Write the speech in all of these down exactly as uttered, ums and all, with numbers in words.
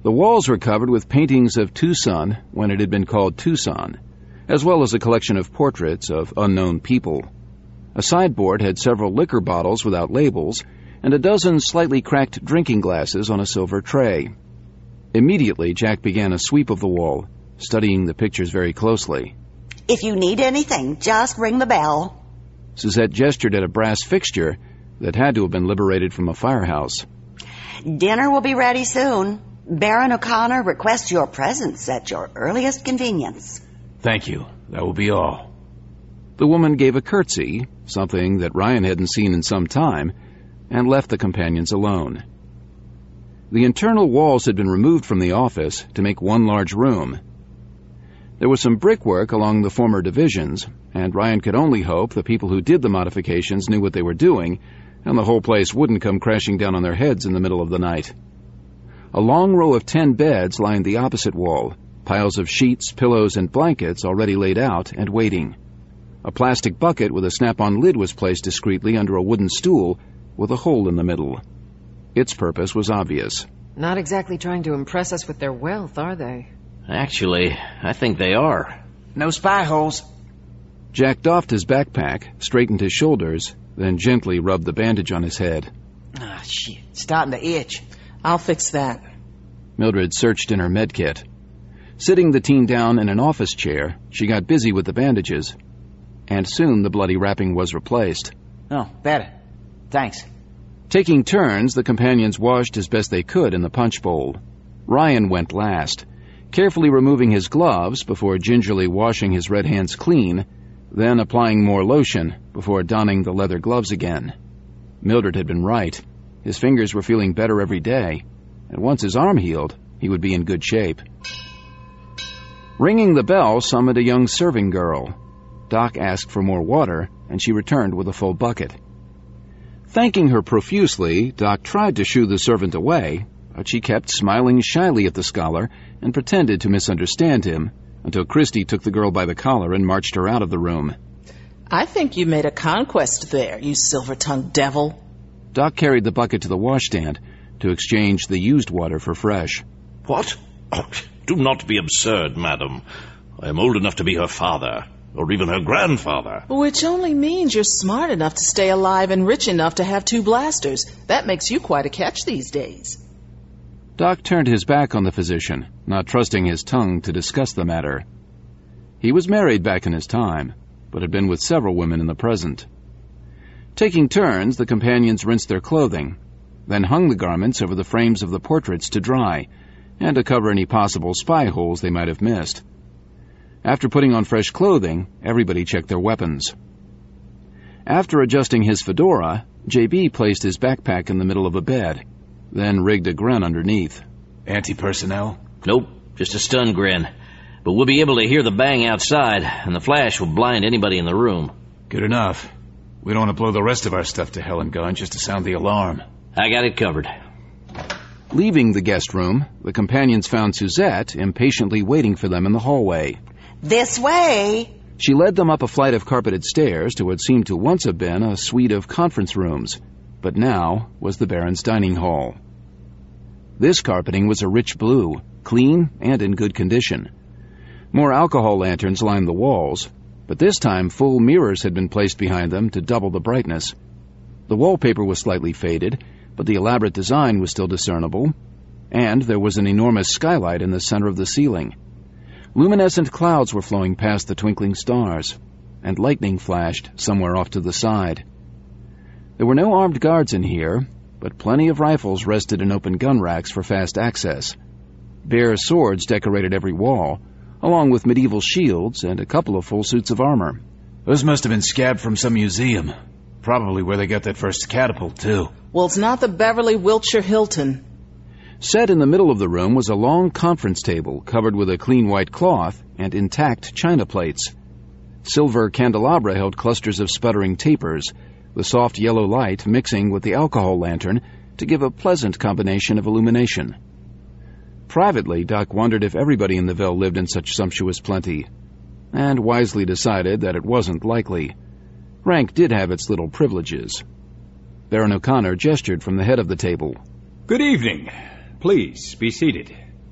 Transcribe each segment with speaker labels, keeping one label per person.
Speaker 1: The walls were covered with paintings of Tucson when it had been called Tucson, as well as a collection of portraits of unknown people. A sideboard had several liquor bottles without labels, and a dozen slightly cracked drinking glasses on a silver tray. Immediately, Jack began a sweep of the wall, studying the pictures very closely.
Speaker 2: If you need anything, just ring the bell.
Speaker 1: Suzette gestured at a brass fixture that had to have been liberated from a firehouse.
Speaker 2: Dinner will be ready soon. Baron O'Connor requests your presence at your earliest convenience.
Speaker 3: Thank you. That will be all.
Speaker 1: The woman gave a curtsy, something that Ryan hadn't seen in some time, and left the companions alone. The internal walls had been removed from the office to make one large room. There was some brickwork along the former divisions, and Ryan could only hope the people who did the modifications knew what they were doing, and the whole place wouldn't come crashing down on their heads in the middle of the night. A long row of ten beds lined the opposite wall, piles of sheets, pillows, and blankets already laid out and waiting. A plastic bucket with a snap-on lid was placed discreetly under a wooden stool with a hole in the middle. Its purpose was obvious.
Speaker 4: Not exactly trying to impress us with their wealth, are they?
Speaker 5: Actually, I think they are.
Speaker 6: No spy holes.
Speaker 1: Jack doffed his backpack, straightened his shoulders, then gently rubbed the bandage on his head.
Speaker 6: Ah, shit. Starting to itch.
Speaker 7: I'll fix that.
Speaker 1: Mildred searched in her medkit. Sitting the teen down in an office chair, she got busy with the bandages, and soon the bloody wrapping was replaced.
Speaker 6: Oh, better. Thanks.
Speaker 1: Taking turns, the companions washed as best they could in the punch bowl. Ryan went last, carefully removing his gloves before gingerly washing his red hands clean, then applying more lotion before donning the leather gloves again. Mildred had been right. His fingers were feeling better every day, and once his arm healed, he would be in good shape. Ringing the bell summoned a young serving girl. Doc asked for more water, and she returned with a full bucket. Thanking her profusely, Doc tried to shoo the servant away, but she kept smiling shyly at the scholar and pretended to misunderstand him, until Christy took the girl by the collar and marched her out of the room.
Speaker 7: I think you made a conquest there, you silver-tongued devil.
Speaker 1: Doc carried the bucket to the washstand to exchange the used water for fresh.
Speaker 8: What? Oh, do not be absurd, madam. I am old enough to be her father, or even her grandfather.
Speaker 7: Which only means you're smart enough to stay alive and rich enough to have two blasters. That makes you quite a catch these days.
Speaker 1: Doc turned his back on the physician, not trusting his tongue to discuss the matter. He was married back in his time, but had been with several women in the present. Taking turns, the companions rinsed their clothing, then hung the garments over the frames of the portraits to dry, and to cover any possible spy holes they might have missed. After putting on fresh clothing, everybody checked their weapons. After adjusting his fedora, J B placed his backpack in the middle of a bed, then rigged a grin underneath.
Speaker 3: Anti-personnel?
Speaker 5: Nope, just a stun grin. But we'll be able to hear the bang outside, and the flash will blind anybody in the room.
Speaker 3: Good enough. We don't want to blow the rest of our stuff to hell and gun just to sound the alarm.
Speaker 5: I got it covered.
Speaker 1: Leaving the guest room, the companions found Suzette impatiently waiting for them in the hallway.
Speaker 2: This way.
Speaker 1: She led them up a flight of carpeted stairs to what seemed to once have been a suite of conference rooms, but now was the Baron's dining hall. This carpeting was a rich blue, clean and in good condition. More alcohol lanterns lined the walls, but this time full mirrors had been placed behind them to double the brightness. The wallpaper was slightly faded, but the elaborate design was still discernible, and there was an enormous skylight in the center of the ceiling. Luminescent clouds were flowing past the twinkling stars, and lightning flashed somewhere off to the side. There were no armed guards in here, but plenty of rifles rested in open gun racks for fast access. Bare swords decorated every wall, along with medieval shields and a couple of full suits of armor.
Speaker 3: Those must have been scabbed from some museum. Probably where they got that first catapult, too.
Speaker 7: Well, it's not the Beverly Wiltshire Hilton.
Speaker 1: Set in the middle of the room was a long conference table covered with a clean white cloth and intact china plates. Silver candelabra held clusters of sputtering tapers, the soft yellow light mixing with the alcohol lantern to give a pleasant combination of illumination. Privately, Doc wondered if everybody in the Ville lived in such sumptuous plenty, and wisely decided that it wasn't likely. Rank did have its little privileges. Baron O'Connor gestured from the head of the table.
Speaker 9: Good evening. Please, be seated.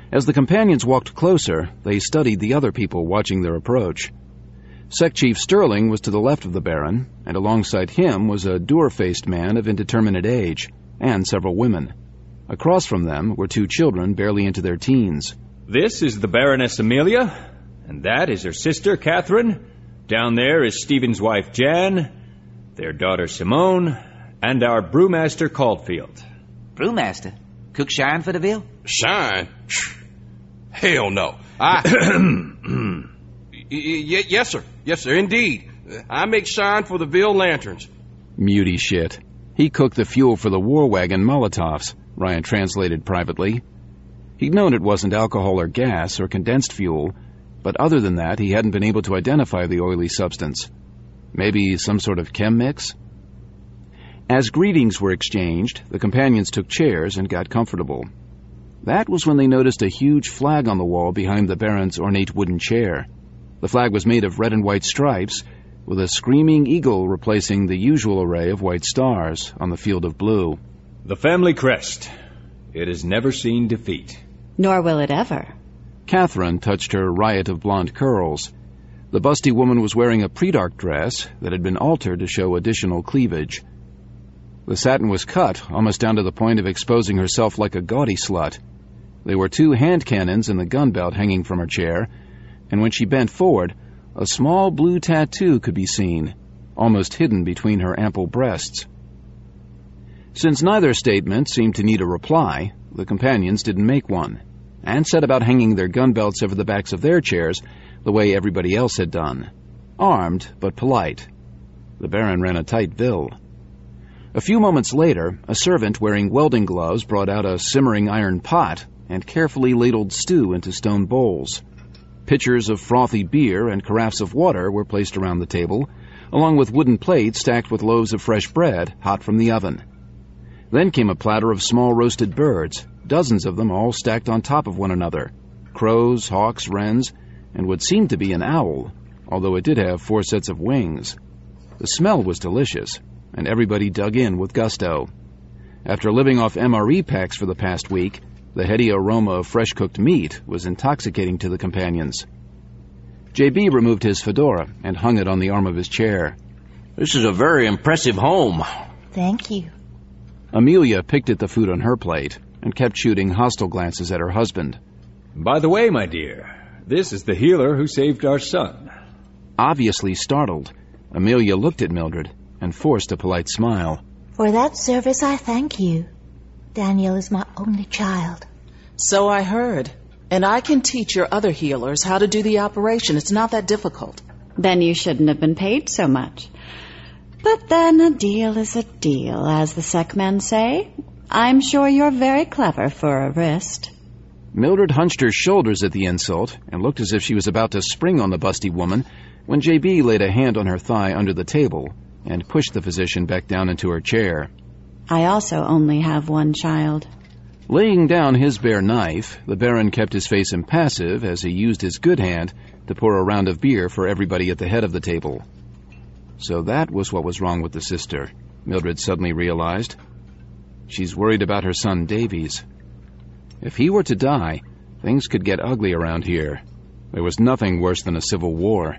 Speaker 1: As the companions walked closer, they studied the other people watching their approach. Sec Chief Sterling was to the left of the Baron, and alongside him was a dour-faced man of indeterminate age, and several women. Across from them were two children barely into their teens.
Speaker 9: This is the Baroness Amelia, and that is her sister Catherine. Down there is Stephen's wife Jan, their daughter Simone, and our brewmaster Caulfield.
Speaker 6: Brewmaster? Cook shine for the bill?
Speaker 10: Shine? Hell no. I... y- y- yes, sir. Yes, sir, indeed. I make shine for the Ville lanterns.
Speaker 1: Muty shit. He cooked the fuel for the war wagon Molotovs, Ryan translated privately. He'd known it wasn't alcohol or gas or condensed fuel, but other than that, he hadn't been able to identify the oily substance. Maybe some sort of chem mix? As greetings were exchanged, the companions took chairs and got comfortable. That was when they noticed a huge flag on the wall behind the Baron's ornate wooden chair. The flag was made of red and white stripes, with a screaming eagle replacing the usual array of white stars on the field of blue.
Speaker 9: The family crest. It has never seen defeat.
Speaker 11: Nor will it ever.
Speaker 1: Catherine touched her riot of blonde curls. The busty woman was wearing a pre-dark dress that had been altered to show additional cleavage. The satin was cut almost down to the point of exposing herself like a gaudy slut. There were two hand cannons in the gun belt hanging from her chair, and when she bent forward, a small blue tattoo could be seen, almost hidden between her ample breasts. Since neither statement seemed to need a reply, the companions didn't make one, and set about hanging their gun belts over the backs of their chairs the way everybody else had done. Armed, but polite. The Baron ran a tight bill. A few moments later, a servant wearing welding gloves brought out a simmering iron pot and carefully ladled stew into stone bowls. Pitchers of frothy beer and carafes of water were placed around the table, along with wooden plates stacked with loaves of fresh bread, hot from the oven. Then came a platter of small roasted birds, dozens of them all stacked on top of one another. Crows, hawks, wrens, and what seemed to be an owl, although it did have four sets of wings. The smell was delicious, and everybody dug in with gusto. After living off M R E packs for the past week, the heady aroma of fresh-cooked meat was intoxicating to the companions. J B removed his fedora and hung it on the arm of his chair.
Speaker 5: This is a very impressive home.
Speaker 12: Thank you.
Speaker 1: Amelia picked at the food on her plate and kept shooting hostile glances at her husband.
Speaker 9: By the way, my dear, this is the healer who saved our son.
Speaker 1: Obviously startled, Amelia looked at Mildred and forced a polite smile.
Speaker 12: For that service, I thank you. Daniel is my only child.
Speaker 7: So I heard. And I can teach your other healers how to do the operation. It's not that difficult.
Speaker 11: Then you shouldn't have been paid so much. But then a deal is a deal, as the sec men say. I'm sure you're very clever for a wrist.
Speaker 1: Mildred hunched her shoulders at the insult and looked as if she was about to spring on the busty woman when J B laid a hand on her thigh under the table and pushed the physician back down into her chair.
Speaker 11: I also only have one child.
Speaker 1: Laying down his bare knife, the Baron kept his face impassive as he used his good hand to pour a round of beer for everybody at the head of the table. So that was what was wrong with the sister, Mildred suddenly realized. She's worried about her son Davies. If he were to die, things could get ugly around here. There was nothing worse than a civil war.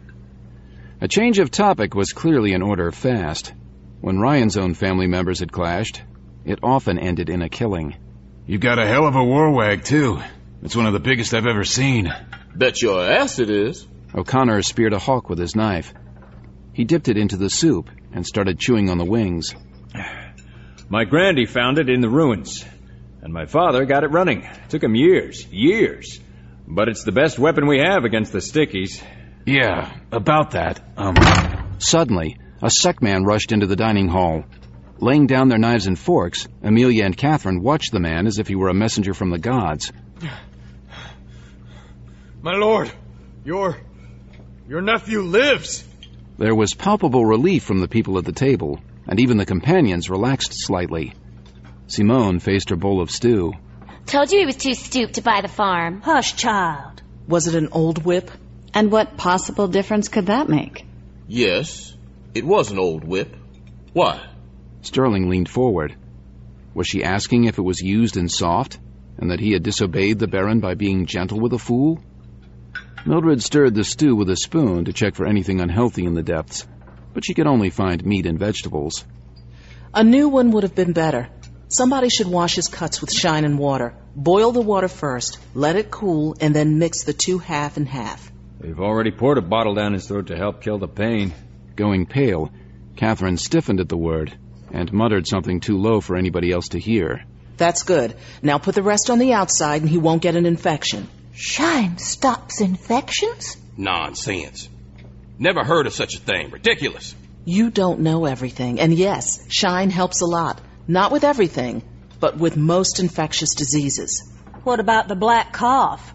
Speaker 1: A change of topic was clearly in order fast. When Ryan's own family members had clashed, it often ended in a killing.
Speaker 3: You've got a hell of a war wag, too. It's one of the biggest I've ever seen.
Speaker 10: Bet your ass it is.
Speaker 1: O'Connor speared a hawk with his knife. He dipped it into the soup and started chewing on the wings.
Speaker 9: My grandy found it in the ruins, and my father got it running. It took him years, years. But it's the best weapon we have against the stickies.
Speaker 3: Yeah, about that, um...
Speaker 1: Suddenly, a sec man rushed into the dining hall. Laying down their knives and forks, Amelia and Catherine watched the man as if he were a messenger from the gods.
Speaker 13: My lord, your... your nephew lives!
Speaker 1: There was palpable relief from the people at the table, and even the companions relaxed slightly. Simone faced her bowl of stew.
Speaker 12: Told you he was too stooped to buy the farm. Hush, child.
Speaker 7: Was it an old whip?
Speaker 11: And what possible difference could that make?
Speaker 10: Yes, it was an old whip. Why?
Speaker 1: Sterling leaned forward. Was she asking if it was used and soft? and that he had disobeyed the Baron by being gentle with a fool? Mildred stirred the stew with a spoon to check for anything unhealthy in the depths, but she could only find meat and vegetables.
Speaker 7: A new one would have been better. Somebody should wash his cuts with Shine and water. Boil the water first, let it cool, and then mix the two half and half.
Speaker 9: They've already poured a bottle down his throat to help kill the pain.
Speaker 1: Going pale, Catherine stiffened at the word and muttered something too low for anybody else to hear.
Speaker 7: That's good. Now put the rest on the outside and he won't get an infection.
Speaker 12: Shine stops infections?
Speaker 10: Nonsense. Never heard of such a thing. Ridiculous.
Speaker 7: You don't know everything. And yes, Shine helps a lot. Not with everything, but with most infectious diseases.
Speaker 14: What about the black cough?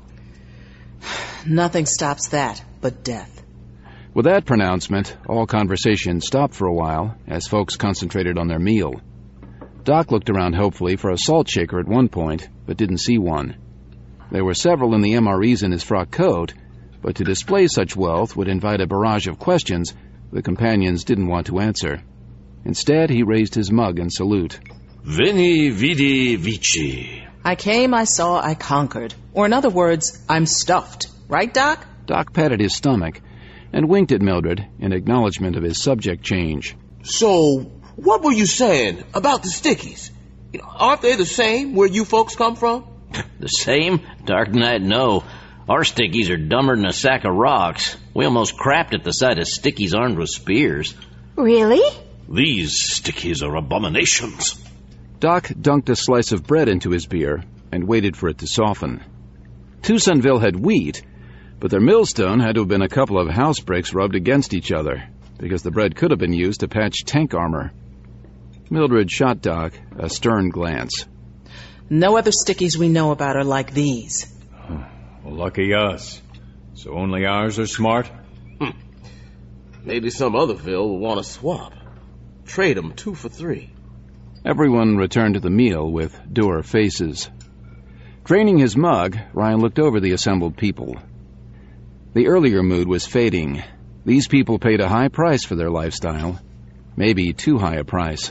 Speaker 7: Nothing stops that but death.
Speaker 1: With that pronouncement, all conversation stopped for a while as folks concentrated on their meal. Doc looked around hopefully for a salt shaker at one point, but didn't see one. There were several in the M R Es in his frock coat, but to display such wealth would invite a barrage of questions the companions didn't want to answer. Instead, he raised his mug in salute.
Speaker 8: Veni, vidi, vici.
Speaker 7: I came, I saw, I conquered. Or in other words, I'm stuffed. Right, Doc?
Speaker 1: Doc patted his stomach and winked at Mildred in acknowledgement of his subject change.
Speaker 15: So, what were you saying about the stickies? You know, aren't they the same where you folks come from?
Speaker 5: The same? Dark Knight, no. Our stickies are dumber than a sack of rocks. We almost crapped at the sight of stickies armed with spears.
Speaker 12: Really?
Speaker 8: These stickies are abominations.
Speaker 1: Doc dunked a slice of bread into his beer and waited for it to soften. Toussaintville had wheat, but their millstone had to have been a couple of house bricks rubbed against each other, because the bread could have been used to patch tank armor. Mildred shot Doc a stern glance.
Speaker 7: No other stickies we know about are like these.
Speaker 9: Well, lucky us. So only ours are smart?
Speaker 15: Hmm. Maybe some other Ville will want to swap. Trade them two for three.
Speaker 1: Everyone returned to the meal with dour faces. Draining his mug, Ryan looked over the assembled people. The earlier mood was fading. These people paid a high price for their lifestyle. Maybe too high a price.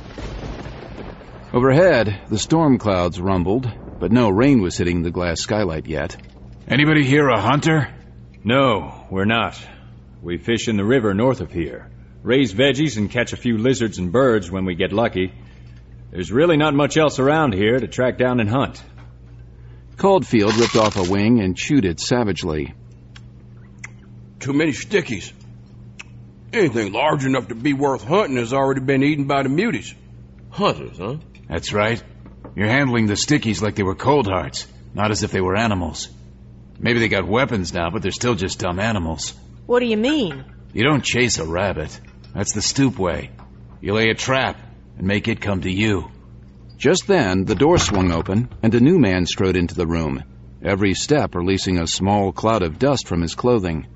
Speaker 1: Overhead, the storm clouds rumbled, but no rain was hitting the glass skylight yet.
Speaker 3: Anybody here a hunter?
Speaker 9: No, we're not. We fish in the river north of here. Raise veggies and catch a few lizards and birds when we get lucky. There's really not much else around here to track down and hunt.
Speaker 1: Caulfield ripped off a wing and chewed it savagely.
Speaker 10: Too many stickies. Anything large enough to be worth hunting has already been eaten by the muties.
Speaker 15: Hunters, huh?
Speaker 3: That's right. You're handling the stickies like they were cold hearts, not as if they were animals. Maybe they got weapons now, but they're still just dumb animals.
Speaker 14: What do you mean?
Speaker 3: You don't chase a rabbit. That's the stoop way. You lay a trap and make it come to you.
Speaker 1: Just then, the door swung open, and a new man strode into the room, every step releasing a small cloud of dust from his clothing.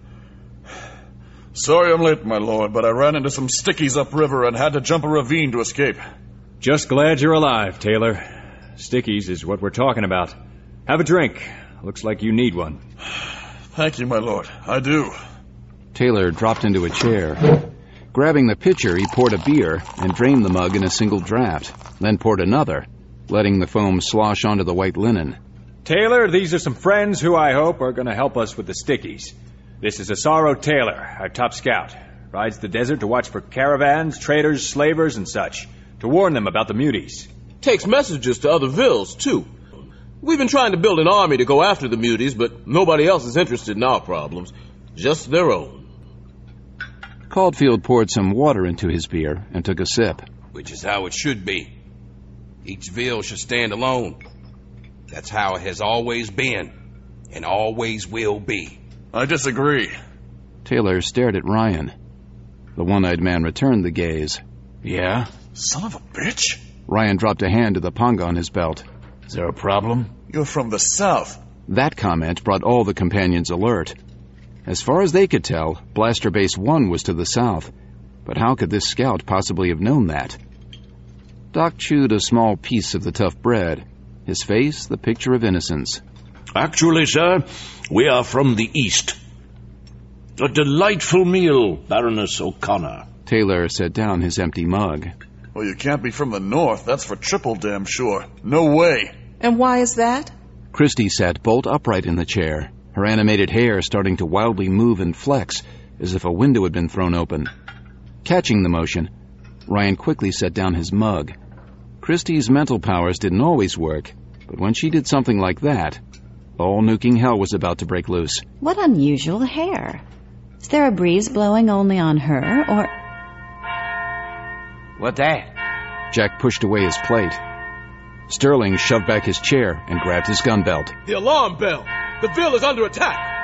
Speaker 16: Sorry I'm late, my lord, but I ran into some stickies upriver and had to jump a ravine to escape.
Speaker 9: Just glad you're alive, Taylor. Stickies is what we're talking about. Have a drink. Looks like you need one.
Speaker 16: Thank you, my lord. I do.
Speaker 1: Taylor dropped into a chair. Grabbing the pitcher, he poured a beer and drained the mug in a single draft, then poured another, letting the foam slosh onto the white linen.
Speaker 9: Taylor, these are some friends who I hope are going to help us with the stickies. This is Asaro Taylor, our top scout. Rides the desert to watch for caravans, traders, slavers, and such, to warn them about the muties.
Speaker 15: Takes messages to other villes, too. We've been trying to build an army to go after the muties, but nobody else is interested in our problems. Just their own.
Speaker 1: Caulfield poured some water into his beer and took a sip.
Speaker 10: Which is how it should be. Each ville should stand alone. That's how it has always been, and always will be.
Speaker 16: I disagree.
Speaker 1: Taylor stared at Ryan. The one-eyed man returned the gaze.
Speaker 3: Yeah?
Speaker 16: Son of a bitch.
Speaker 1: Ryan dropped a hand to the panga on his belt.
Speaker 3: Is there a problem?
Speaker 16: You're from the south.
Speaker 1: That comment brought all the companions alert. As far as they could tell, Blaster Base one was to the south. But how could this scout possibly have known that? Doc chewed a small piece of the tough bread, his face the picture of innocence.
Speaker 8: Actually, sir, we are from the east. A delightful meal, Baroness O'Connor.
Speaker 1: Taylor set down his empty mug.
Speaker 16: Well, you can't be from the north. That's for triple damn sure. No way.
Speaker 7: And why is that?
Speaker 1: Christy sat bolt upright in the chair, her animated hair starting to wildly move and flex, as if a window had been thrown open. Catching the motion, Ryan quickly set down his mug. Christy's mental powers didn't always work, but when she did something like that, all nuking hell was about to break loose.
Speaker 11: What unusual hair. Is there a breeze blowing only on her, or...
Speaker 6: What that?
Speaker 1: Jack pushed away his plate. Sterling shoved back his chair and grabbed his gun belt.
Speaker 15: The alarm bell! The Ville is under attack!